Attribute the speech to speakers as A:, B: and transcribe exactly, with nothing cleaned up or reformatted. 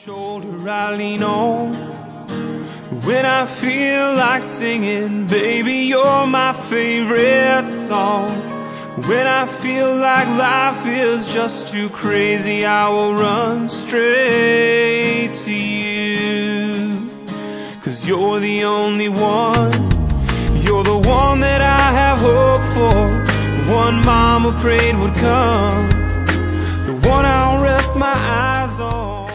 A: shoulder I lean on when I feel like singing. Baby, you're my favorite song. When I feel like life is just too crazy, I will run straight to you. 'Cause you're the only one. You're the one that I have hope for, the one Mama prayed would come, the one I'll rest my eyes on.